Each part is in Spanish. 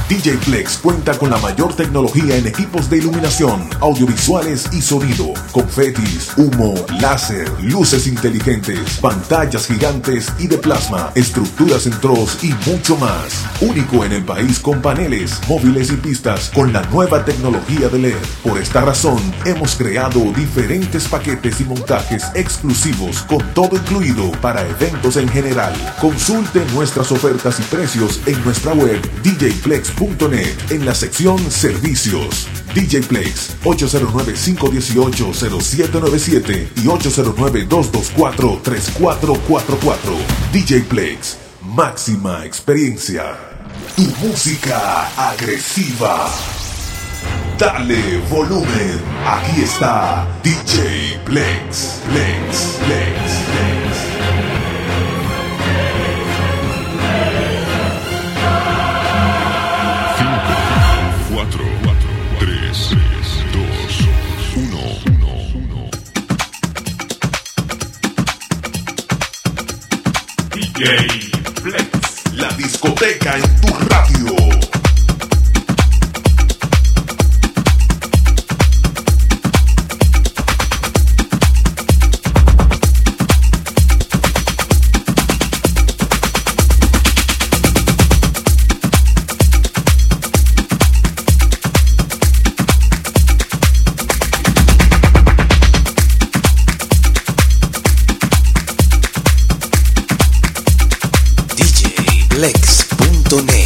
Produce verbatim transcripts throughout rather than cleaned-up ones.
D J Flex cuenta con la mayor tecnología en equipos de iluminación, audiovisuales y sonido, confetis, humo, láser, luces inteligentes, pantallas gigantes y de plasma, estructuras en troz y mucho más. Único en el país con paneles, móviles y pistas con la nueva tecnología de L E D. Por esta razón, hemos creado diferentes paquetes y montajes exclusivos con todo incluido para eventos en general. Consulte nuestras ofertas y precios en nuestra web d j flex punto net en la sección Servicios. D J Flex ocho cero nueve, cinco uno ocho, cero siete nueve siete y ocho cero nueve, dos dos cuatro, tres cuatro cuatro cuatro. D J Flex, máxima experiencia. Tu música agresiva. Dale volumen. Aquí está D J Flex, Flex, Flex, Flex. D J Flex, la discoteca en tu radio. Flex punto net.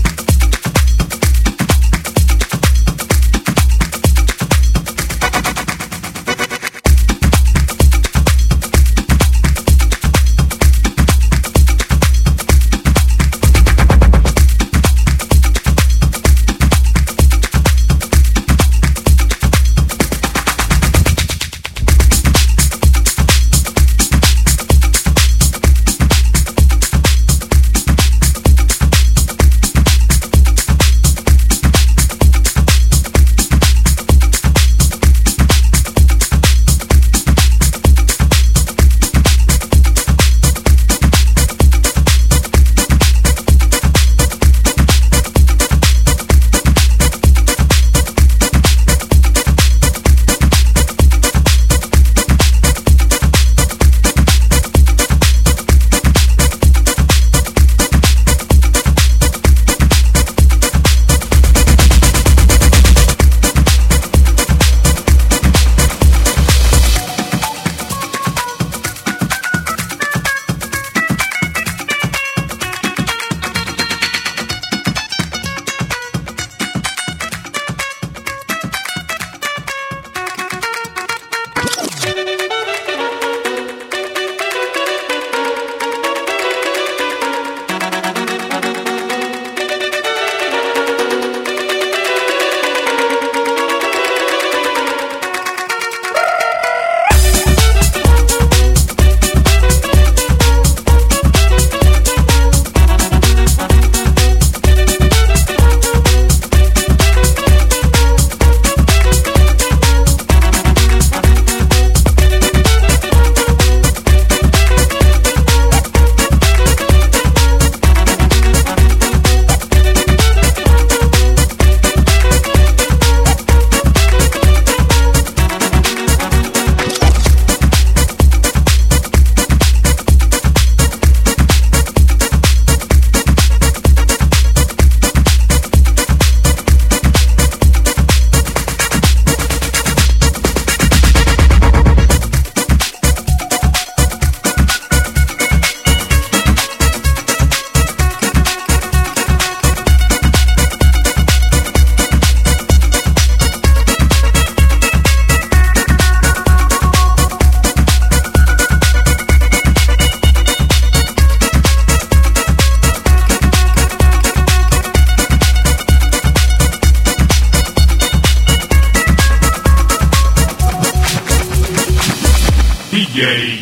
D J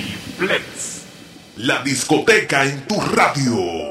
Flex, la discoteca en tu radio.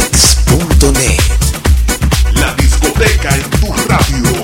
plex punto net. La discoteca en tu radio.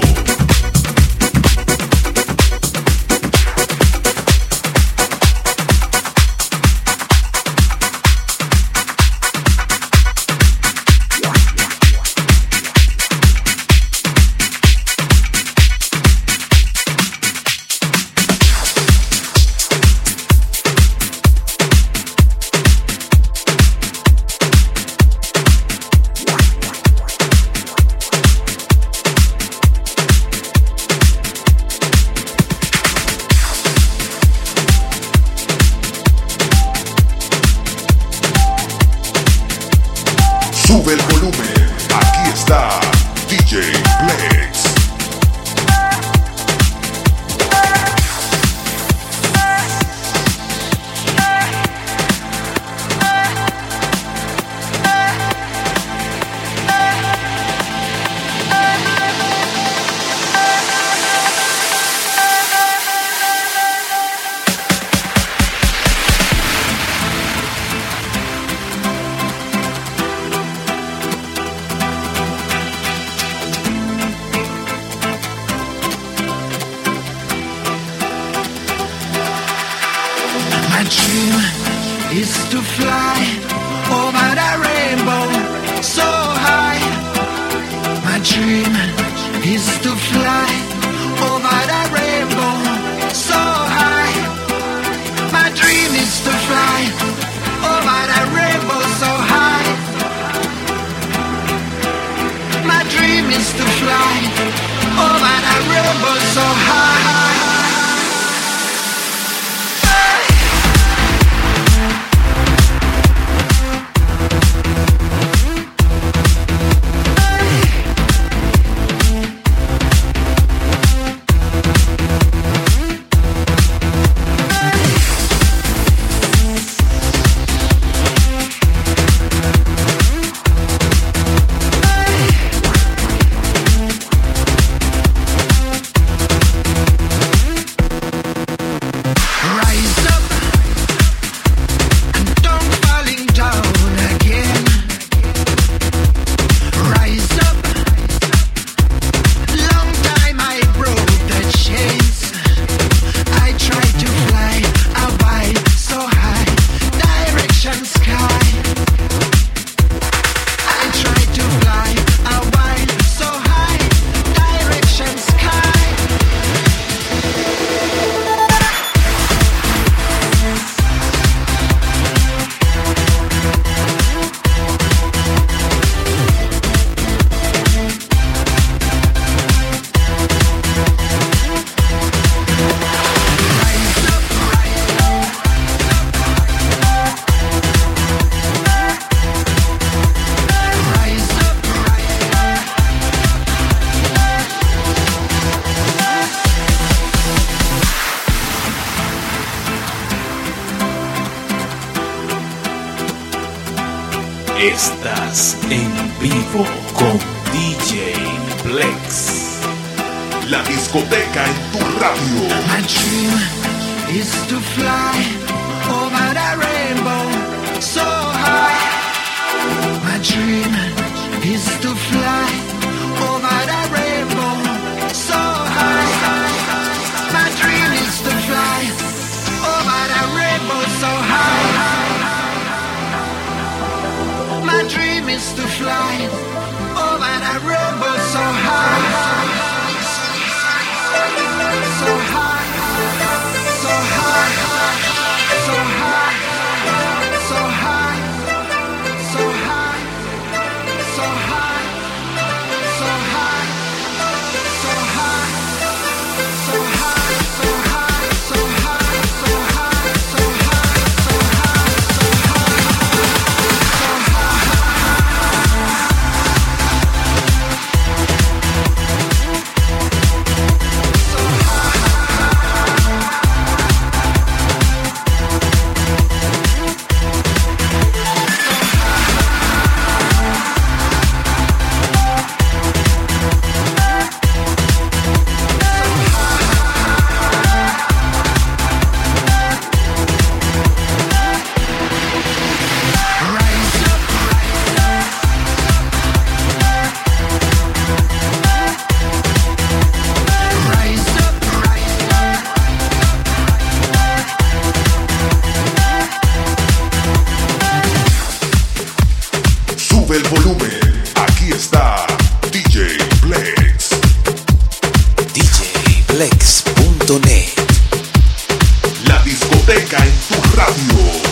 Sube el volumen, aquí está D J Plex. Is to fly over the rainbow so high. My dream is to fly over the rainbow so high. My dream is to fly over the rainbow so high. My dream is to fly over the rainbow so high. Estás en vivo con D J Plex. La discoteca en tu radio. My dream is to fly over the rainbow so high. My dream is to fly over the rainbow so high. My dream is to fly over the rainbow so high. My dream is to fly over the rainbow so high. So high, so high, so high, so high, so high, so high, so high, so high, so high, so high, so high, so high, so high, so high, so high. volumen. Aquí está D J Plex. D J Plex punto net. La discoteca en tu radio.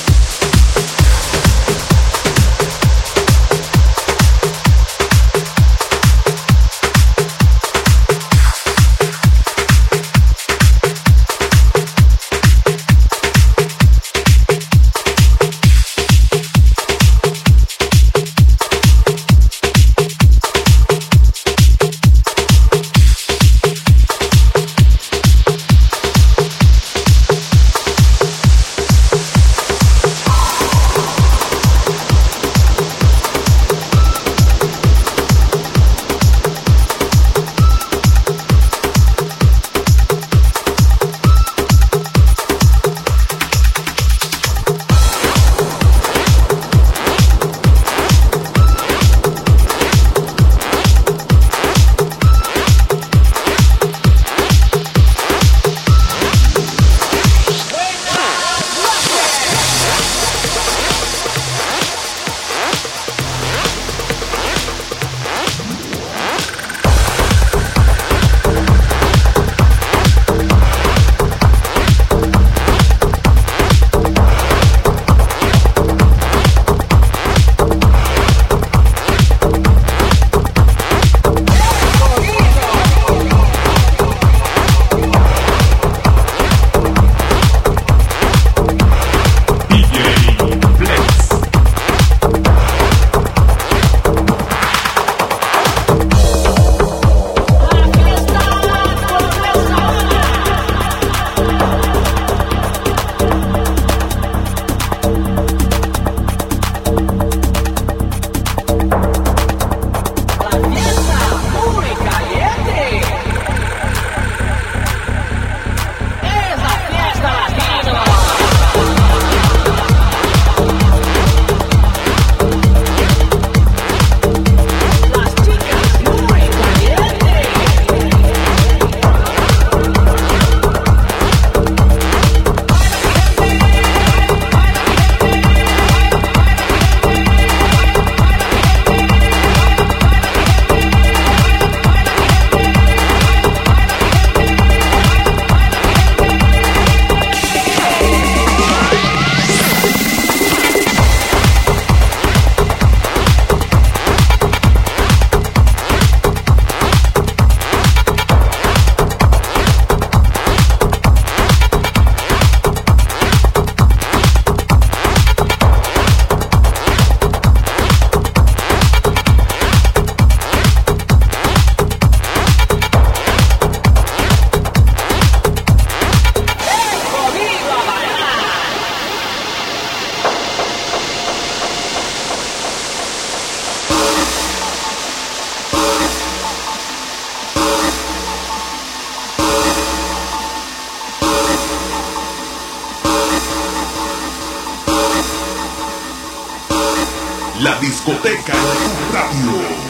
La discoteca en tu radio.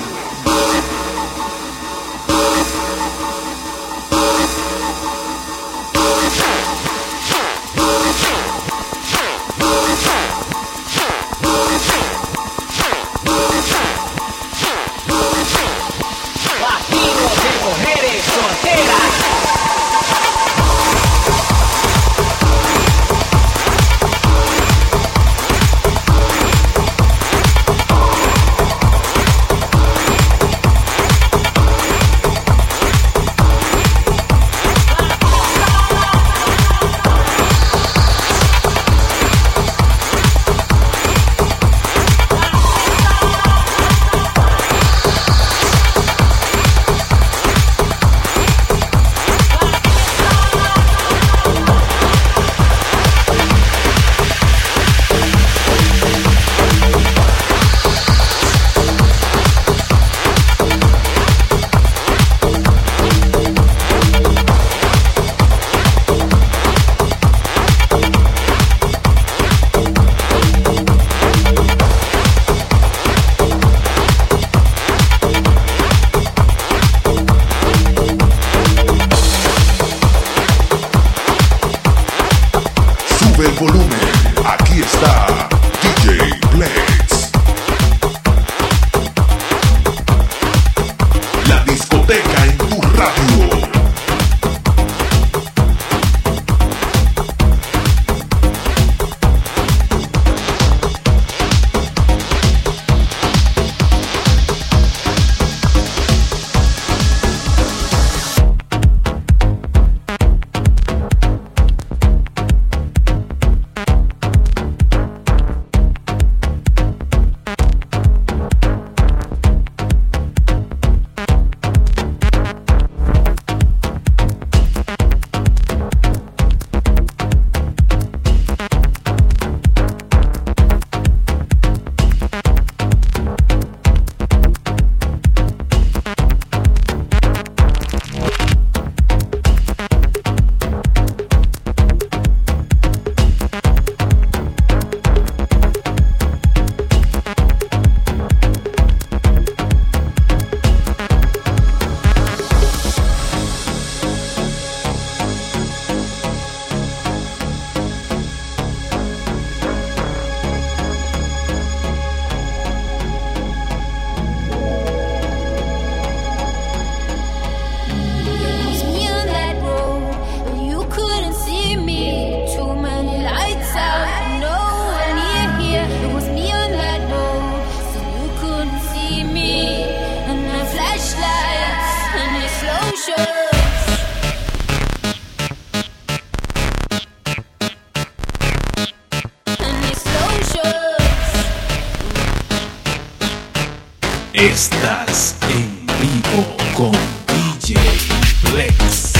Estás en vivo con D J Plex.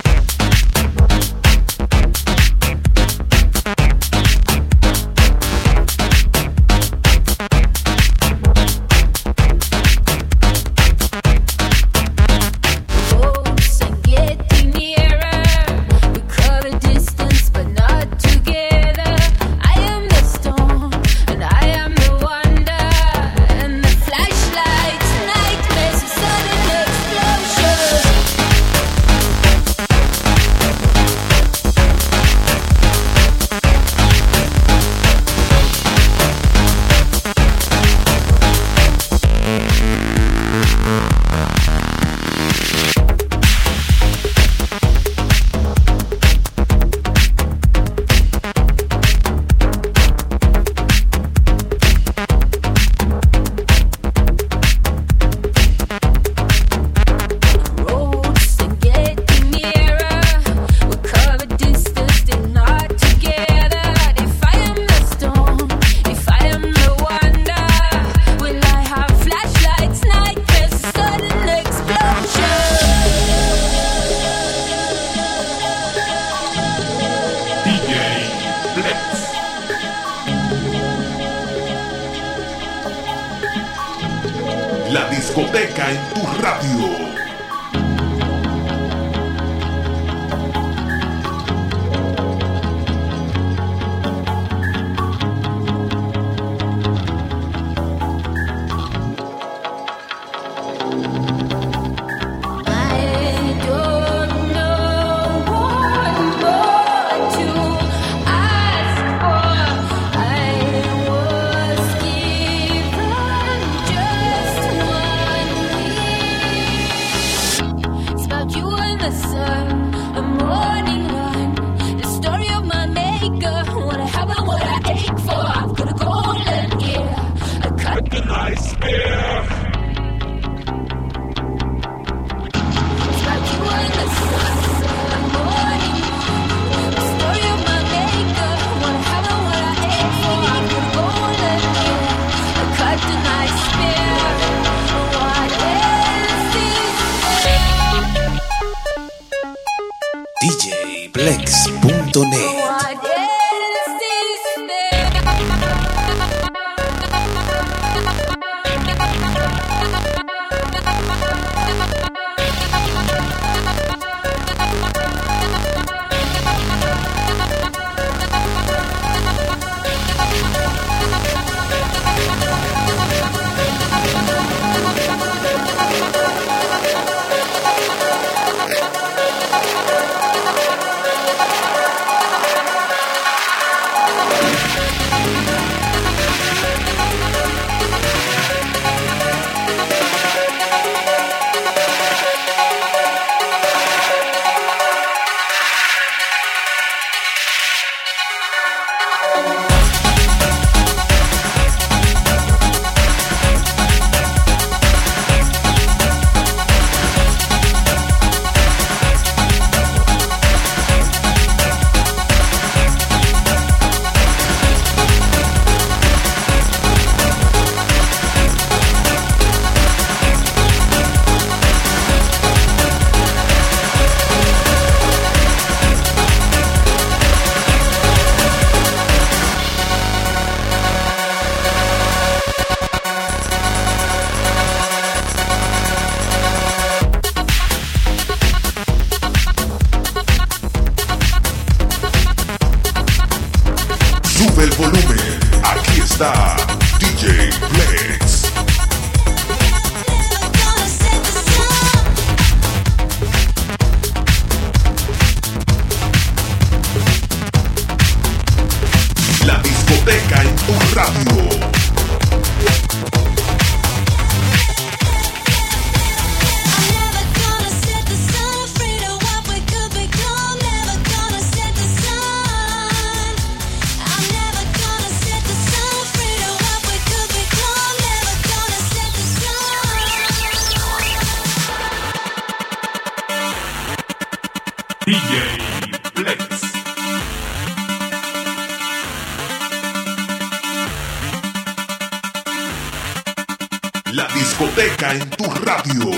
La discoteca en tu radio. D J Plex punto net. La discoteca en tu radio.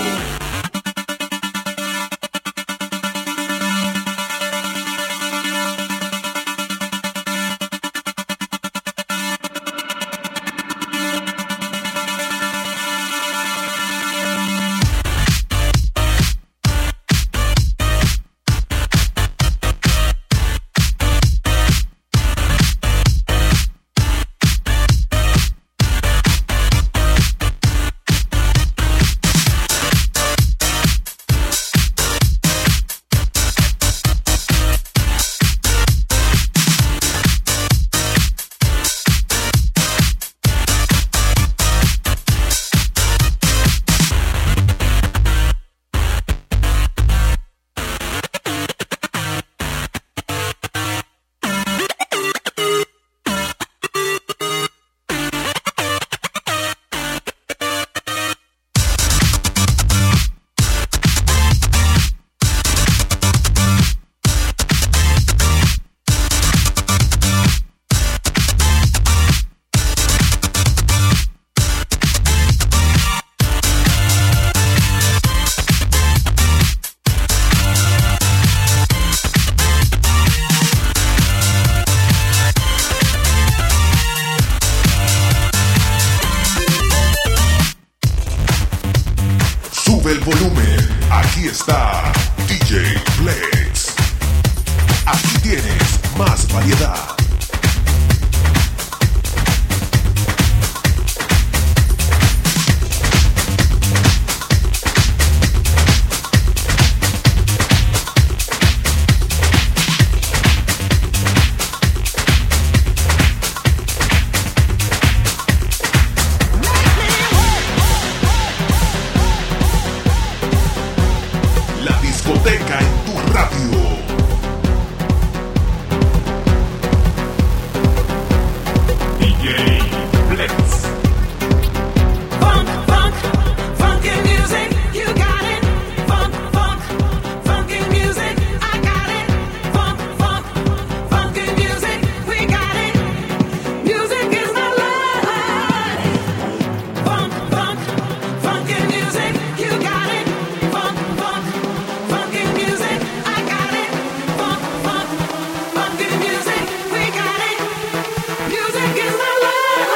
El volumen, aquí está D J Flex. Aquí tienes más variedad. Discoteca en tu radio. D J Flex. Funk, funk, funky music, you got it. Funk, funk, funky music, I got it. Funk, funk, funky music, we got it. Music is my life. Funk, funk, funky music, you got it. Funk, funk, funky music, I got it. Funk, funk, funky music, we got it. Music is my life.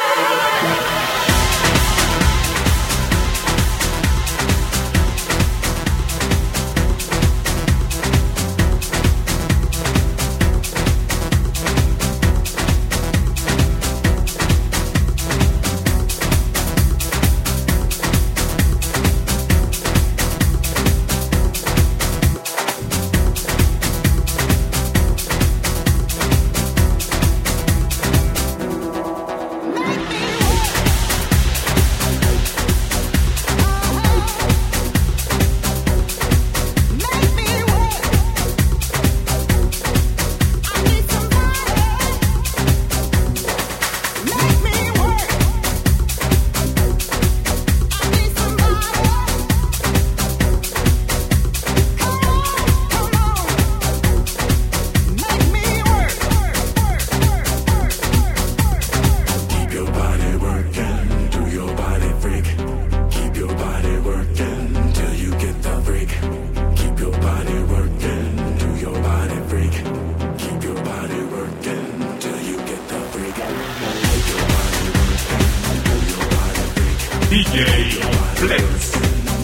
D J Flex.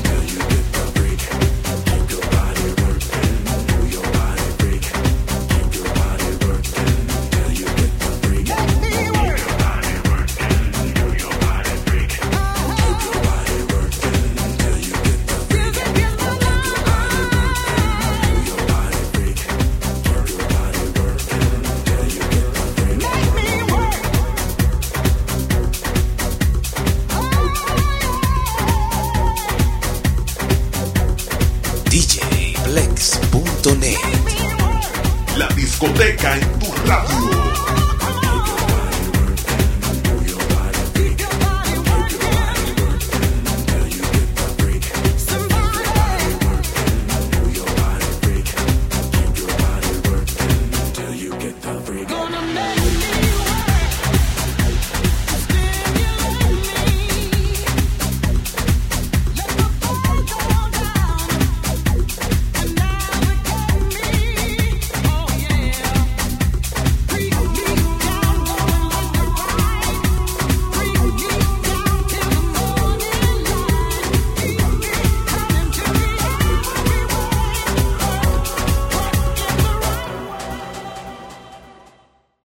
D J Flex punto net. La discoteca en tu radio.